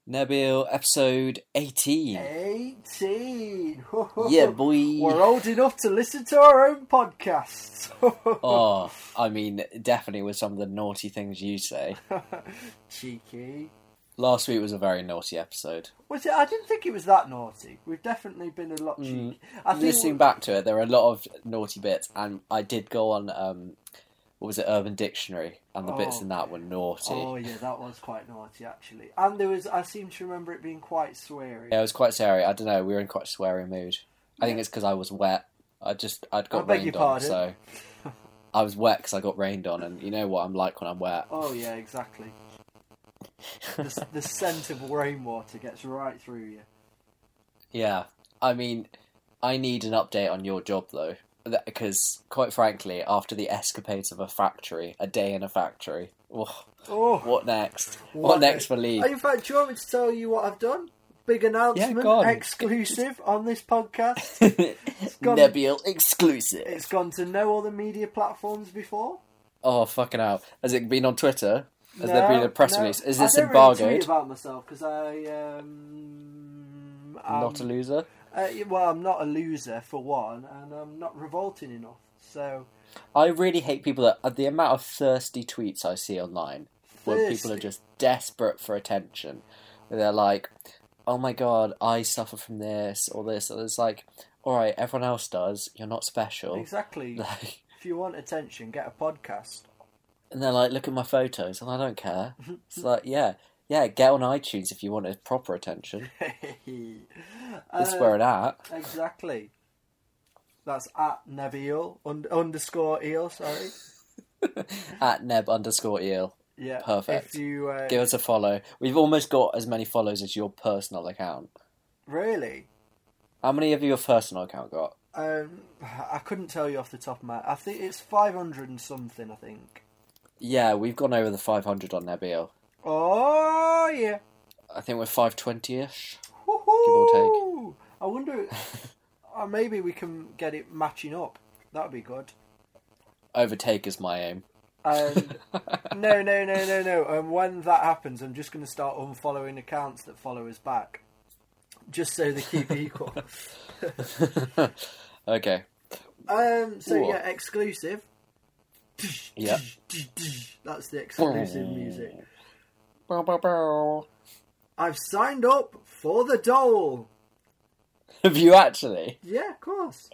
Nabil, episode 18. 18! Yeah, boy. We're old enough to listen to our own podcasts. Oh, I mean, definitely with some of the naughty things you say. Cheeky. Last week was a very naughty episode. Was it? I didn't think it was that naughty. We've definitely been a lot cheeky. Listening back to it, there were a lot of naughty bits, and I did go on, what was it, Urban Dictionary, and the bits in that were naughty. Oh yeah, that was quite naughty actually. And there was, I seem to remember it being quite sweary. Yeah, it was quite scary. I don't know, we were in quite a sweary mood. I think it's because I was wet. I'd got rained on, so I was wet because I got rained on, and you know what I'm like when I'm wet. Oh yeah, exactly. The scent of rainwater gets right through you. Yeah, I mean, I need an update on your job though, because quite frankly, after the escapades of a day in a factory, what next? What next for Lee? In fact, do you want me to tell you what I've done? Big announcement, exclusive on this podcast. Nabil exclusive. It's gone to no other media platforms before. Oh, fucking hell. Has it been on Twitter? Has there been a press release? Is this embargoed? I don't really tweet about myself because I'm not a loser? Well, I'm not a loser for one, and I'm not revolting enough. So I really hate people the amount of thirsty tweets I see online where people are just desperate for attention. They're like, "Oh my god, I suffer from this or this," and it's like, "All right, everyone else does. You're not special." Exactly. Like, if you want attention, get a podcast. And they're like, "Look at my photos," and I don't care. It's like, yeah, get on iTunes if you want proper attention. That's where it's at. Exactly. That's at Nabil underscore eel. Sorry. At Neb_eel. Yeah. Perfect. If you give us a follow. We've almost got as many follows as your personal account. Really? How many have your personal account got? I couldn't tell you off the top of my head. I think it's 500 and something. I think. Yeah, we've gone over the 500 on Nabil. Oh, yeah. I think we're 520-ish. Woo-hoo! Give or take. I wonder... maybe we can get it matching up. That would be good. Overtake is my aim. No. When that happens, I'm just going to start unfollowing accounts that follow us back. Just so they keep equal. Okay. Yeah, exclusive. Yeah. That's the exclusive music. Bow, bow, bow. I've signed up for the dole. Have you actually? Yeah, of course.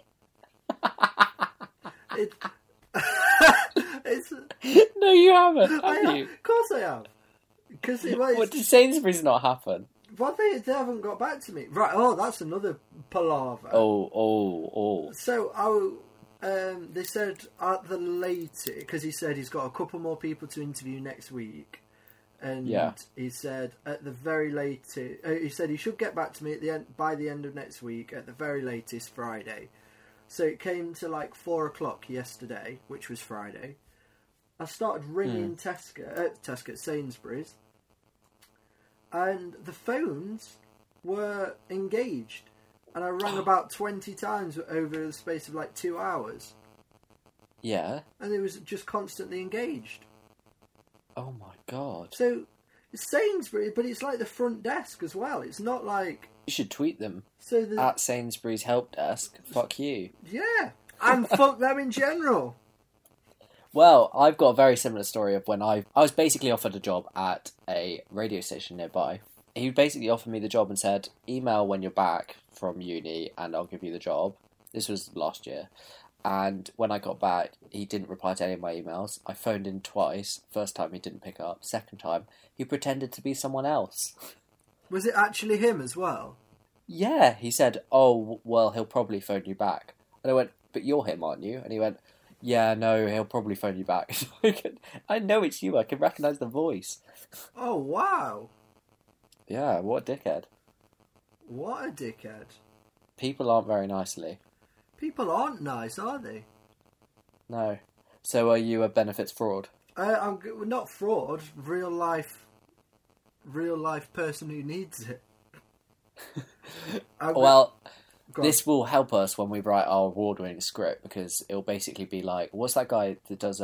No, you haven't. Have you? Of course I have. What, did Sainsbury's not happen? Well, they haven't got back to me. Right, that's another palaver. Oh. So, they said at the latest, because he said he's got a couple more people to interview next week, and he said at the very latest, he said he should get back to me by the end of next week, at the very latest Friday. So it came to like 4 o'clock yesterday, which was Friday. I started ringing Sainsbury's, and the phones were engaged. And I rang about 20 times over the space of like 2 hours. Yeah. And it was just constantly engaged. Oh my god. So, it's Sainsbury's, but it's like the front desk as well. It's not like... You should tweet them. So at Sainsbury's help desk. Fuck you. Yeah. And fuck them in general. Well, I've got a very similar story of when I was basically offered a job at a radio station nearby. He basically offered me the job and said, email when you're back from uni and I'll give you the job. This was last year. And when I got back, he didn't reply to any of my emails. I phoned in twice. First time he didn't pick up. Second time, he pretended to be someone else. Was it actually him as well? Yeah, he said, "Oh, well, he'll probably phone you back." And I went, "But you're him, aren't you?" And he went, "Yeah, no, he'll probably phone you back." I know it's you. I can recognise the voice. Oh, wow. Yeah, what a dickhead. What a dickhead. People aren't very nice, Lee. People aren't nice, are they? No. So are you a benefits fraud? I'm not fraud. Real life person who needs it. Well, this will help us when we write our award-winning script, because it'll basically be like, what's that guy that does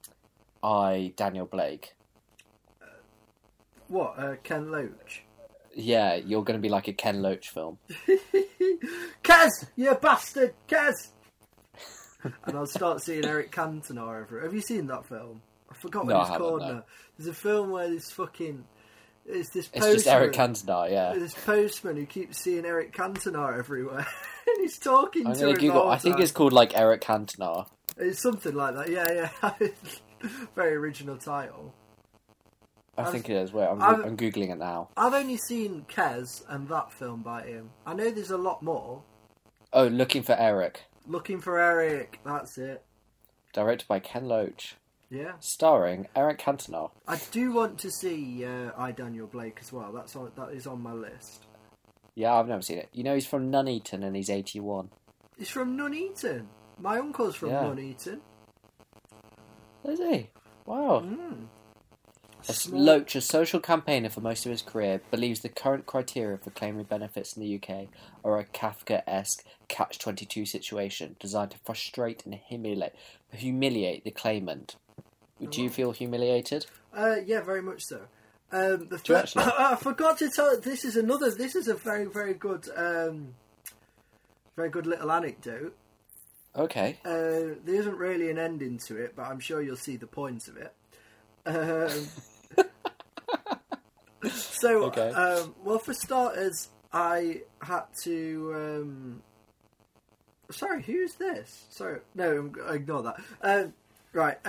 Daniel Blake? What, Ken Loach? Yeah, you're going to be like a Ken Loach film. Kez, you bastard, Kez! And I'll start seeing Eric Cantona over it. Have you seen that film? I forgot what it's called now. There's a film where this fucking... It's just Eric Cantona, yeah. This postman who keeps seeing Eric Cantona everywhere. And he's talking to him Google, I think it's called like Eric Cantona. It's something like that, yeah. Very original title. I think it is. Wait, I'm Googling it now. I've only seen Kez and that film by him. I know there's a lot more. Oh, Looking for Eric. Looking for Eric, that's it. Directed by Ken Loach. Yeah. Starring Eric Cantona. I do want to see I, Daniel Blake as well. That is on my list. Yeah, I've never seen it. You know, he's from Nuneaton and he's 81. He's from Nuneaton. My uncle's from Nuneaton. Is he? Wow. Loach, a social campaigner for most of his career, believes the current criteria for claiming benefits in the UK are a Kafka-esque catch-22 situation designed to frustrate and humiliate the claimant. Do you feel humiliated? Yeah, very much so. I forgot to tell. This is a very, very good, very good little anecdote. Okay. There isn't really an ending to it, but I'm sure you'll see the point of it. Well, for starters, I had to. Sorry, who's this? Sorry, no, ignore that. Right.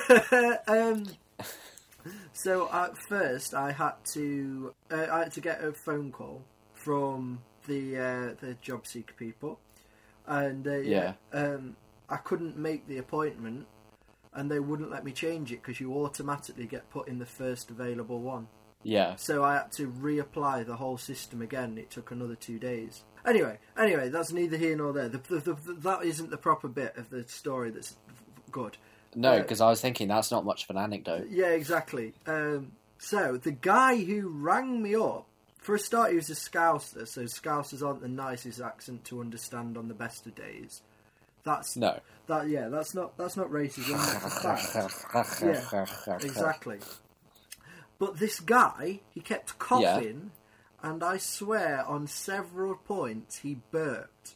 So at first, I had to get a phone call from the job seeker people, and I couldn't make the appointment, and they wouldn't let me change it because you automatically get put in the first available one. Yeah. So I had to reapply the whole system again. It took another 2 days. Anyway, that's neither here nor there. That isn't the proper bit of the story that's good. No, because I was thinking that's not much of an anecdote. Yeah, exactly. So the guy who rang me up, for a start, he was a Scouser, so Scousers aren't the nicest accent to understand on the best of days. That's not racism. That's a fact. Yeah, exactly. But this guy, he kept coughing, and I swear on several points he burped.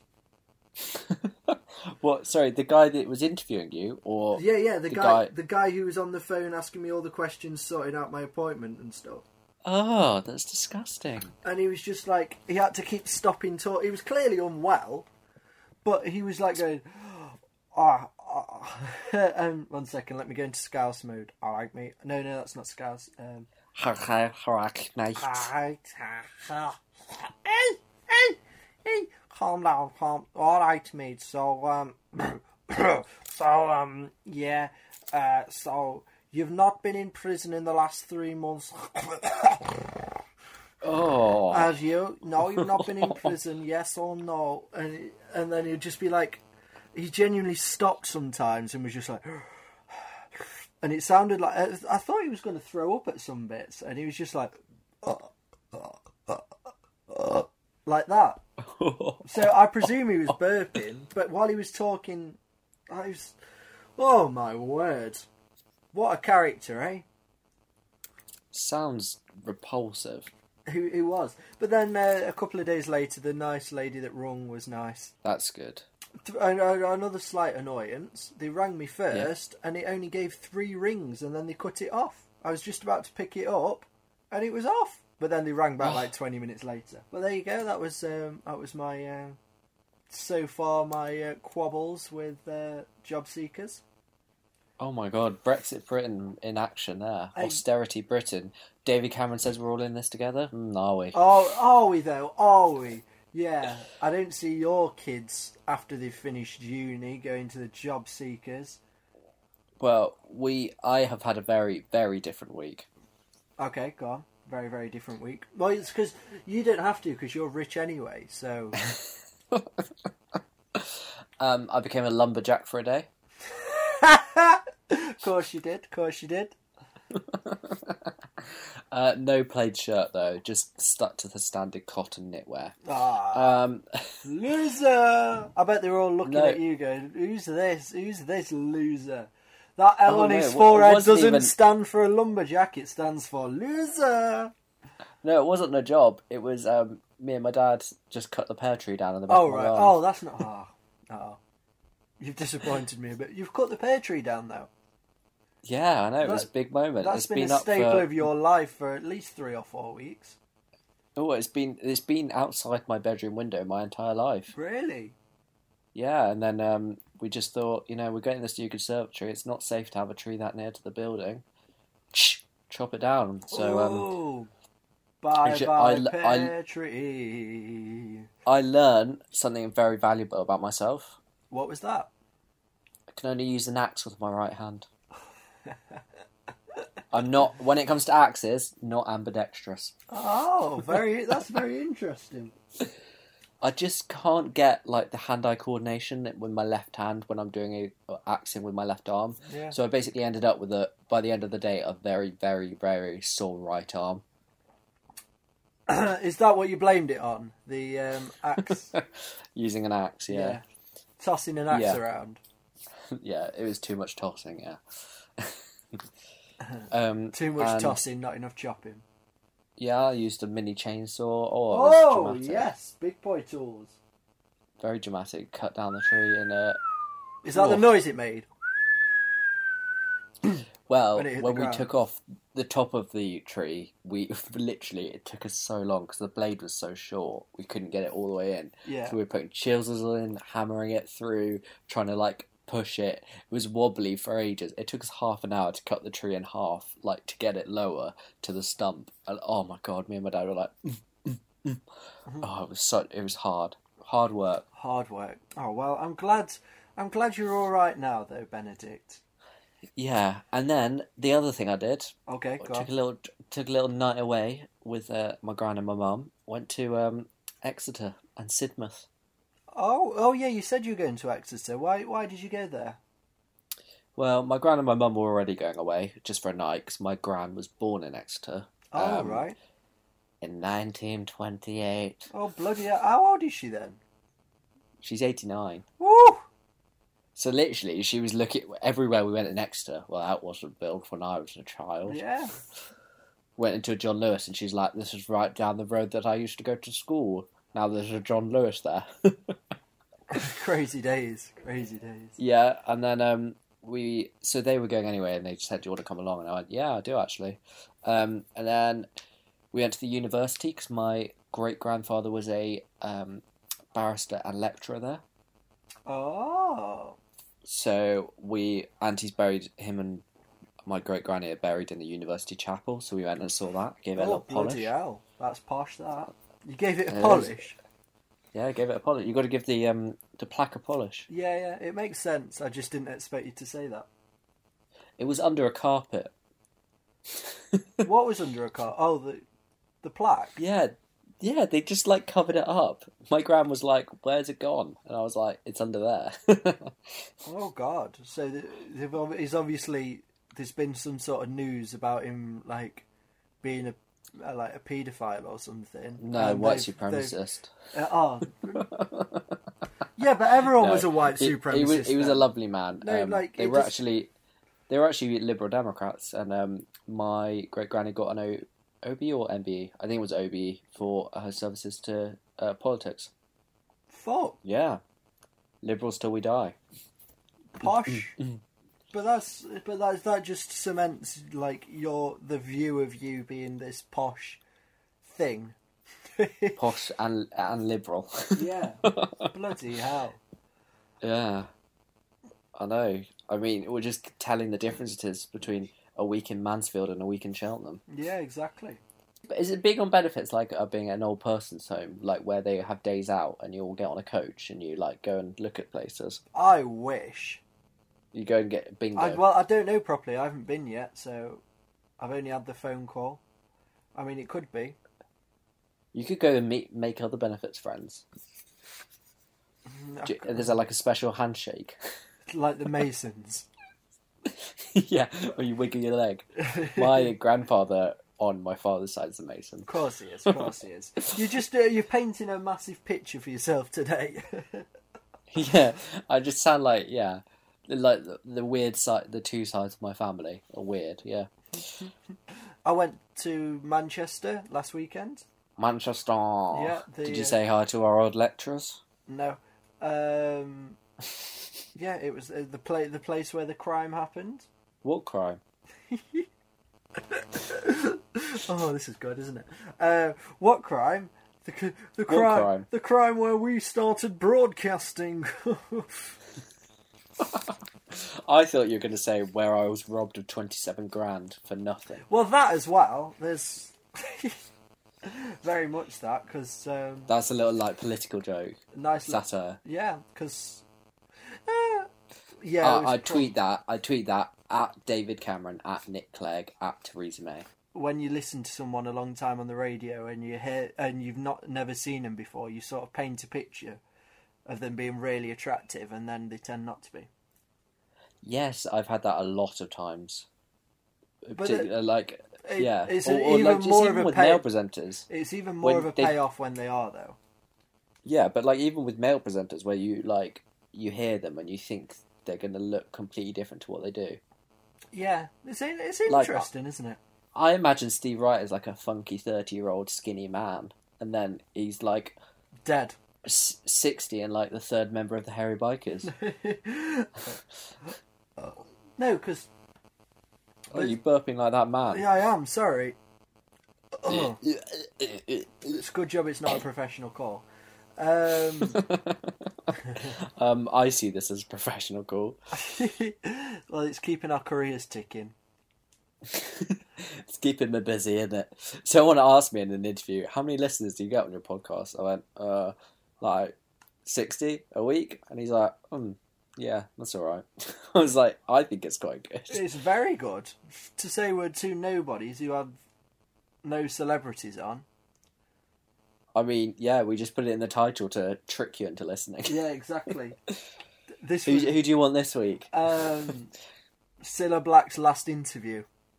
What? Sorry, the guy that was interviewing you, or the guy who was on the phone asking me all the questions, sorting out my appointment and stuff. Oh, that's disgusting. And he was just like, he had to keep stopping talk. He was clearly unwell, but he was like going, one second, let me go into Scouse mode. Alright, mate. No, that's not Scouse. Hey, calm down, calm. Alright, mate. So, so you've not been in prison in the last 3 months. Oh. Have you? No, you've not been in prison, yes or no? And then he'd just be like, he genuinely stopped sometimes and was just like, and it sounded like, I thought he was going to throw up at some bits, and he was just like, like that. So I presume he was burping, but while he was talking, oh my word. What a character, eh? Sounds repulsive. Who was? But then a couple of days later, the nice lady that rung was nice. That's good. Another slight annoyance. They rang me first, and it only gave 3 rings, and then they cut it off. I was just about to pick it up, and it was off. But then they rang back like 20 minutes later. Well, there you go. That was my so far my quabbles with job seekers. Oh my God, Brexit Britain in action there. Austerity Britain. David Cameron says we're all in this together. Are we? Oh, are we though? Are we? Yeah. I don't see your kids after they've finished uni going to the job seekers. Well, I have had a very, very different week. Okay, go on. Very, very different week. Well, it's because you don't have to because you're rich anyway, so... I became a lumberjack for a day. Of course you did. No plaid shirt, though. Just stuck to the standard cotton knitwear. Loser! I bet they're all looking at you going, who's this? Who's this loser? That L on his forehead doesn't stand for a lumberjack, it stands for loser. No, it wasn't a job. It was me and my dad just cut the pear tree down in the back of my right. garden. Oh, that's not... Oh. You've disappointed me a bit. You've cut the pear tree down, though. Yeah, I know. It was a big moment. That's been a staple of your life for at least 3 or 4 weeks. Oh, it's been outside my bedroom window my entire life. Really? Yeah, and then we just thought, we're getting this new conservatory. It's not safe to have a tree that near to the building. Chop it down. So bye pear tree. I learned something very valuable about myself. What was that? I can only use an axe with my right hand. I'm not, when it comes to axes, not ambidextrous. Oh, that's very interesting. I just can't get like the hand-eye coordination with my left hand when I'm doing axing with my left arm. Yeah. So I basically ended up with by the end of the day, a very, very, very sore right arm. Is that what you blamed it on? The axe? Using an axe, yeah. Tossing an axe around. Yeah, it was too much tossing, yeah. Too much tossing, not enough chopping. Yeah, I used a mini chainsaw. Oh, yes, big boy tools. Very dramatic. Cut down the tree and... Is that the noise it made? Well, when we took off the top of the tree, it took us so long because the blade was so short, we couldn't get it all the way in. Yeah. So we were putting chisels in, hammering it through, trying to push it. It was wobbly for ages. It took us half an hour to cut the tree in half, to get it lower to the stump. And oh my god, me and my dad were like, Oh, it was hard work. Hard work. Oh well, I'm glad you're all right now, though, Benedict. Yeah, and then the other thing I did. Okay, go on. Took a little night away with my gran and my mum. Went to Exeter and Sidmouth. Oh yeah, you said you were going to Exeter. Why did you go there? Well, my gran and my mum were already going away just for a night because my gran was born in Exeter. Oh right. In 1928. Oh bloody hell! How old is she then? She's 89. Woo! So literally, she was looking everywhere we went in Exeter. Well, that wasn't built when I was a child. Yeah. Went into a John Lewis, and she's like, "This is right down the road that I used to go to school. Now there's a John Lewis there." Crazy days. Yeah, and then so they were going anyway, and they just said, "Do you want to come along?" And I went, "Yeah, I do actually." And then we went to the university because my great grandfather was a barrister and lecturer there. Oh. So Auntie's buried him and my great granny are buried in the university chapel. So we went and saw that. Gave it a little polish. Bloody hell, that's posh. That you gave it a polish. Yeah, I gave it a polish. You got to give the plaque a polish. Yeah, it makes sense. I just didn't expect you to say that. It was under a carpet. What was under a carpet? Oh, the plaque. Yeah, they just covered it up. My gran was like, "Where's it gone?" And I was like, "It's under there." Oh God! So there's been some sort of news about him being a paedophile or something. No, white supremacist. Yeah, but everyone was a white supremacist. He was a lovely man. No, they were actually Liberal Democrats, and my great granny got an OBE or MBE. I think it was OBE for her services to politics. Fuck. Yeah, Liberals till we die. Posh. But that just cements the view of you being this posh thing. Posh and liberal. Yeah. Bloody hell. Yeah. I know. I mean, we're just telling the differences between a week in Mansfield and a week in Cheltenham. Yeah, exactly. But is it big on benefits being an old person's home, where they have days out and you all get on a coach and you go and look at places? I wish. You go and get bingo. I don't know properly. I haven't been yet, so I've only had the phone call. I mean, it could be. You could go and make other benefits friends. There's a special handshake. Like the Masons. Yeah, where you wiggle your leg. My grandfather on my father's side is a Mason. Of course he is. You're painting a massive picture for yourself today. Yeah, I just sound the weird side. The two sides of my family are weird. Yeah. I went to Manchester last weekend. Manchester. Yeah. Did you say hi to our old lecturers? No. Yeah, it was the place where the crime happened. What crime? Oh, this is good, isn't it? What crime? The crime? The crime where we started broadcasting. I thought you were going to say where I was robbed of 27 grand for nothing. Well, that as well. There's very much that, because... That's a little, like, political joke. Nice satire. Yeah, because... yeah, I tweet that at David Cameron, at Nick Clegg, at Theresa May. When you listen to someone a long time on the radio and you hear, and you've never seen them before, you sort of paint a picture of them being really attractive, and then they tend not to be. Yes, I've had that a lot of times. But It's even more of a with male presenters. It's even more of a payoff when they are, though. Yeah, but like even with male presenters, where you hear them and you think they're going to look completely different to what they do. Yeah, it's interesting, isn't it? I imagine Steve Wright as like a funky 30-year-old skinny man, and then he's like dead. 60 and like the third member of the Hairy Bikers. No, because... Oh, you burping like that man? Yeah, I am, sorry. Oh. It's a good job it's not a professional call. I see this as a professional call. Well, it's keeping our careers ticking. It's keeping me busy, isn't it? Someone asked me in an interview, how many listeners do you get on your podcast? I went, like 60 a week, and he's like, yeah, that's all right. I was like, I think it's quite good. It's very good. To say we're two nobodies who have no celebrities on. I mean, yeah, we just put it in the title to trick you into listening. Yeah, exactly. Who do you want this week? Cilla Black's last interview.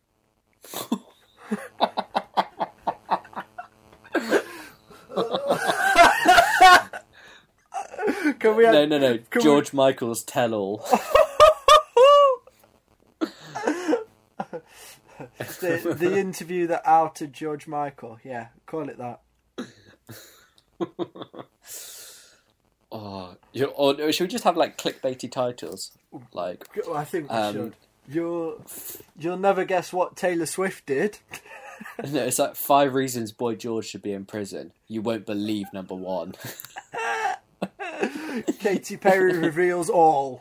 Can we have... No. George Michael's Tell All. the interview that outed George Michael. Yeah, call it that. Or should we just have like clickbaity titles? Like, I think we should. You'll never guess what Taylor Swift did. No, it's like 5 reasons Boy George should be in prison. You won't believe number 1. Katy Perry reveals all.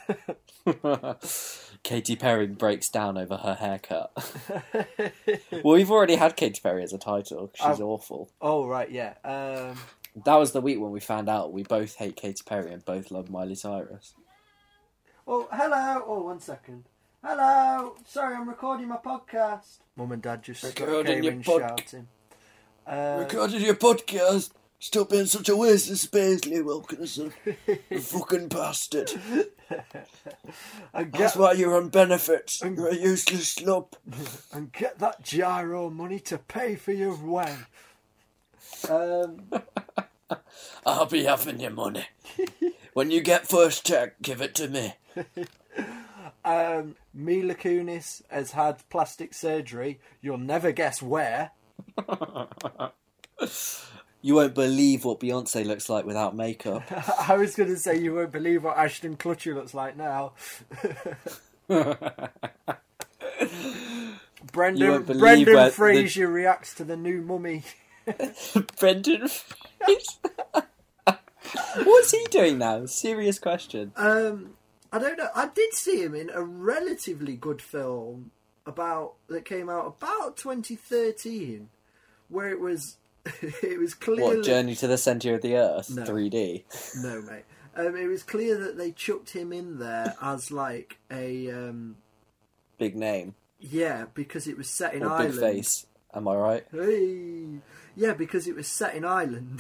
Katy Perry breaks down over her haircut. Well, we've already had Katy Perry as a title. She's awful. Oh, right, yeah. That was the week when we found out we both hate Katy Perry and both love Miley Cyrus. Oh, hello. Oh, 1 second. Hello. Sorry, I'm recording my podcast. Mum and Dad just came in shouting. Recording your podcast? Stop being such a waste of space, Lee Wilkinson. You fucking bastard. That's why you're on benefits. You're a useless slop. And get that gyro money to pay for your way. I'll be having your money. When you get first check, give it to me. Mila Kunis has had plastic surgery. You'll never guess where. You won't believe what Beyonce looks like without makeup. I was going to say you won't believe what Ashton Kutcher looks like now. Brendan Fraser reacts to the new Mummy. Brendan Fraser? What's he doing now? Serious question. I don't know. I did see him in a relatively good film that came out about 2013, where it was clearly... What, Journey to the Centre of the Earth? No. 3D? No, mate. It was clear that they chucked him in there as like a... big name. Yeah, because it was set in or Ireland. Big face, am I right? Hey! Yeah, because it was set in Ireland.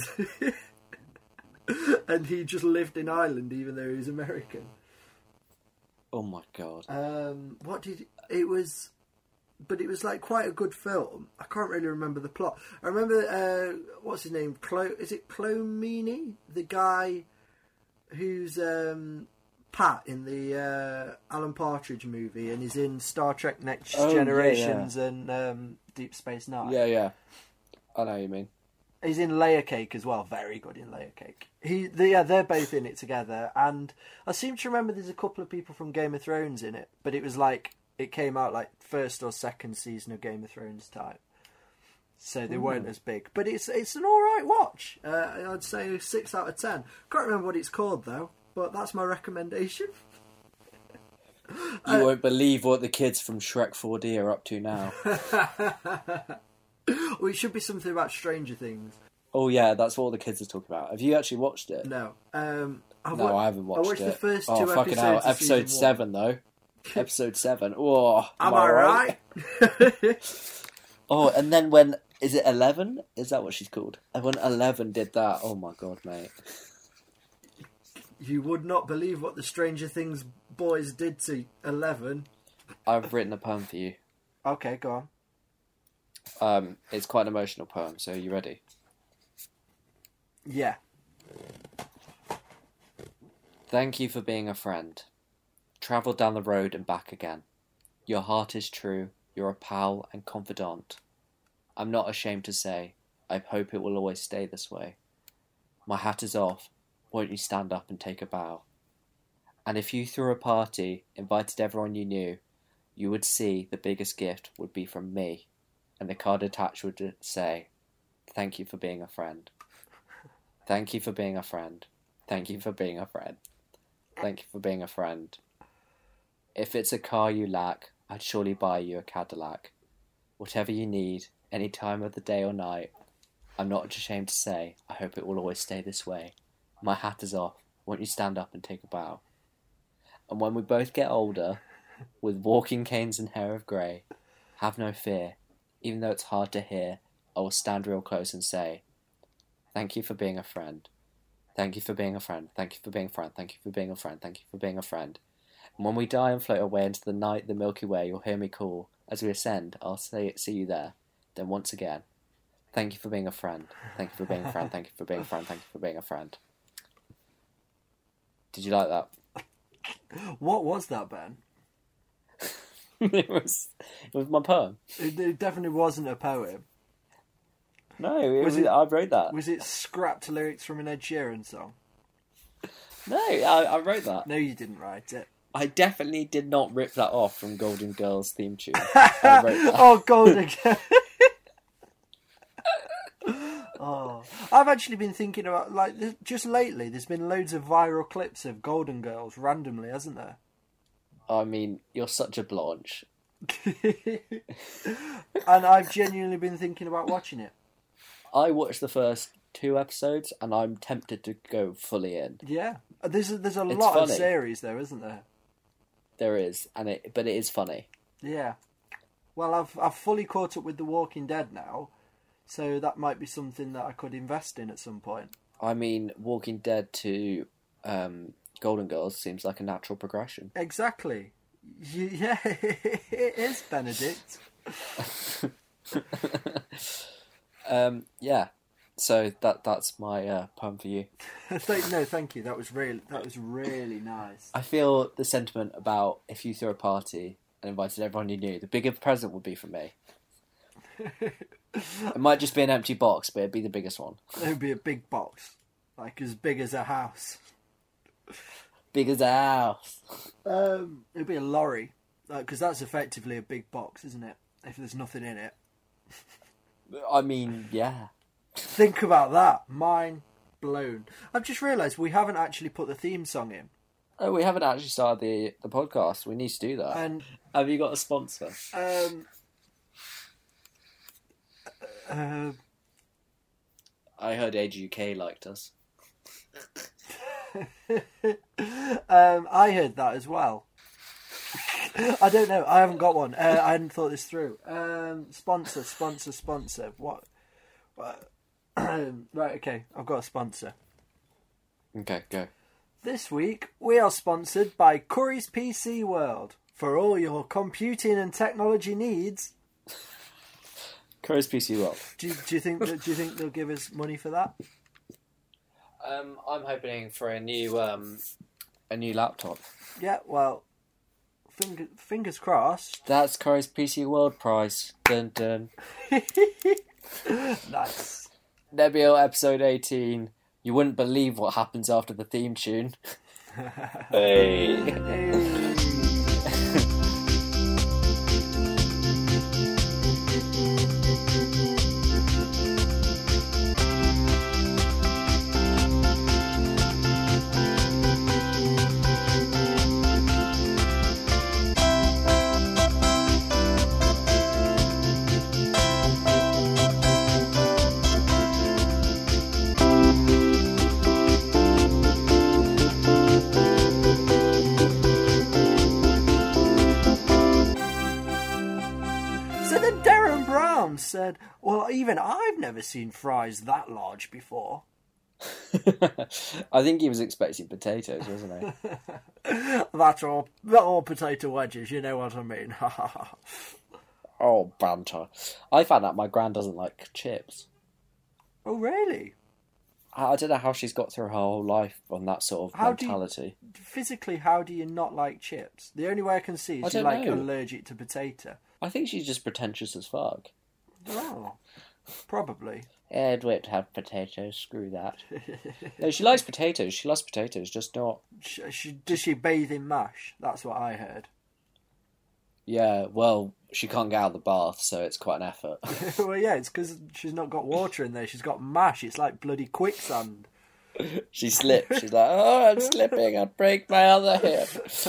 And he just lived in Ireland even though he was American. Oh my god. It was like quite a good film. I can't really remember the plot. I remember, what's his name? Is it Clomini? The guy who's Pat in the Alan Partridge movie and is in Star Trek Next Generations and Deep Space Nine. Yeah. I know what you mean. He's in Layer Cake as well. Very good in Layer Cake. They're both in it together. And I seem to remember there's a couple of people from Game of Thrones in it. But it was like, it came out like first or second season of Game of Thrones time. So they weren't as big. But it's an alright watch. I'd say 6 out of 10. Can't remember what it's called though. But that's my recommendation. You won't believe what the kids from Shrek 4D are up to now. Well, it should be something about Stranger Things. Oh yeah, that's what all the kids are talking about. Have you actually watched it? No. I haven't watched it. I watched the first 2 episodes. Fucking hell. Of Episode 7 though. Episode 7. Oh, am I right? Oh, and then when... Is it 11? Is that what she's called? And when 11 did that, oh my god, mate. You would not believe what the Stranger Things boys did to 11. I've written a poem for you. Okay, go on. It's quite an emotional poem, so are you ready? Yeah. Thank you for being a friend. Travelled down the road and back again. Your heart is true, you're a pal and confidant. I'm not ashamed to say, I hope it will always stay this way. My hat is off, won't you stand up and take a bow? And if you threw a party, invited everyone you knew, you would see the biggest gift would be from me. And the card attached would say, thank you for being a friend. Thank you for being a friend. Thank you for being a friend. Thank you for being a friend. If it's a car you lack, I'd surely buy you a Cadillac. Whatever you need, any time of the day or night, I'm not ashamed to say, I hope it will always stay this way. My hat is off, won't you stand up and take a bow? And when we both get older, with walking canes and hair of grey, have no fear, even though it's hard to hear, I will stand real close and say, thank you for being a friend. Thank you for being a friend. Thank you for being a friend. Thank you for being a friend. Thank you for being a friend. And when we die and float away into the night, the Milky Way, you'll hear me call. As we ascend, I'll see you there. Then once again, thank you for being a friend. Thank you for being a friend. Thank you for being a friend. Thank you for being a friend. Did you like that? What was that, Ben? It was my poem. It definitely wasn't a poem. No, I wrote that. Was it scrapped lyrics from an Ed Sheeran song? No, I wrote that. No, you didn't write it. I definitely did not rip that off from Golden Girls theme tune. I wrote that. Oh, Golden Girls. Oh, I've actually been thinking about, like, just lately, there's been loads of viral clips of Golden Girls randomly, hasn't there? I mean, you're such a Blanche. And I've genuinely been thinking about watching it. I watched the first 2 episodes, and I'm tempted to go fully in. Yeah, there's a lot of series though, isn't there? There is, but it is funny. Yeah. Well, I've fully caught up with The Walking Dead now, so that might be something that I could invest in at some point. I mean, Walking Dead to Golden Girls seems like a natural progression. Exactly. Yeah, it is, Benedict. Yeah. So that's my poem for you. No, thank you. That was really nice. I feel the sentiment about if you threw a party and invited everyone you knew, the bigger present would be from me. It might just be an empty box, but it'd be the biggest one. It would be a big box, like as big as a house. Big as a house. It'd be a lorry, because that's effectively a big box, isn't it? If there's nothing in it. I mean, yeah. Think about that. Mind blown. I've just realised we haven't actually put the theme song in. Oh, we haven't actually started the podcast. We need to do that. And have you got a sponsor? I heard Age UK liked us. I heard that as well. I don't know. I haven't got one. I hadn't thought this through. Sponsor. What? Right, okay. I've got a sponsor. Okay, go. This week, we are sponsored by Curry's PC World. For all your computing and technology needs. Curry's PC World. Do you think they'll give us money for that? I'm hoping for a new laptop. Yeah, well, Fingers crossed. That's Corey's PC World Prize. Dun dun. Nice. Nebiel episode 18. You wouldn't believe what happens after the theme tune. Hey. Said, well, even I've never seen fries that large before. I think he was expecting potatoes, wasn't he? That or potato wedges, you know what I mean. Oh, banter. I found out my gran doesn't like chips. Oh, really? I don't know how she's got through her whole life on that sort of mentality. Physically, how do you not like chips? The only way I can see is you're allergic to potato. I think she's just pretentious as fuck. Oh, probably. Yeah, do it to have potatoes, screw that. No, she likes potatoes, just not... Does she bathe in mash? That's what I heard. Yeah, well, she can't get out of the bath, so it's quite an effort. Well, yeah, it's because she's not got water in there, she's got mash, it's like bloody quicksand. She slips, she's like, oh, I'm slipping, I'll break my other hip.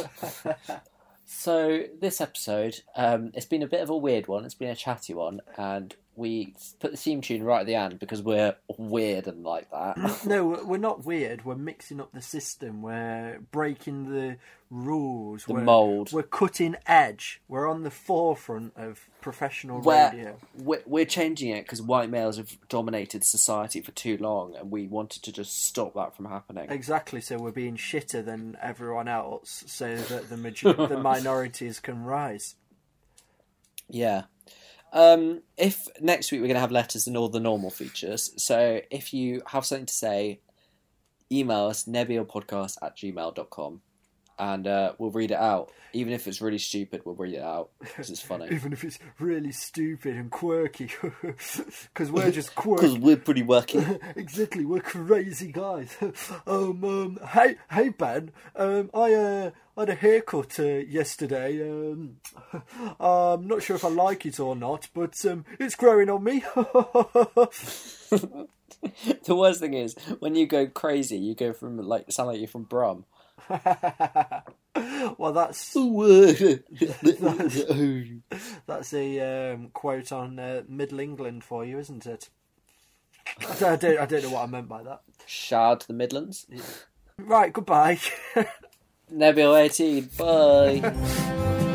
So, this episode, it's been a bit of a weird one, it's been a chatty one, and we put the theme tune right at the end because we're weird and like that. No, we're not weird, we're mixing up the system, we're breaking the rules. The mould. We're cutting edge, we're on the forefront of professional radio. We're changing it because white males have dominated society for too long and we wanted to just stop that from happening. Exactly, so we're being shitter than everyone else so that the minorities can rise. Yeah. If next week we're going to have letters and all the normal features, so if you have something to say, email us nebielpodcast@gmail.com and we'll read it out. Even if it's really stupid, we'll read it out because it's funny. Even if it's really stupid and quirky, because we're just quirky. Because we're pretty wacky. Exactly, we're crazy guys. Hey Ben, I had a haircut yesterday. I'm not sure if I like it or not, but it's growing on me. The worst thing is when you go crazy, you go from sound like you're from Brum. Well, that's a quote on Middle England for you, isn't it? I don't know what I meant by that. Shard to the Midlands. Yeah. Right, goodbye. Nebiel 18, bye.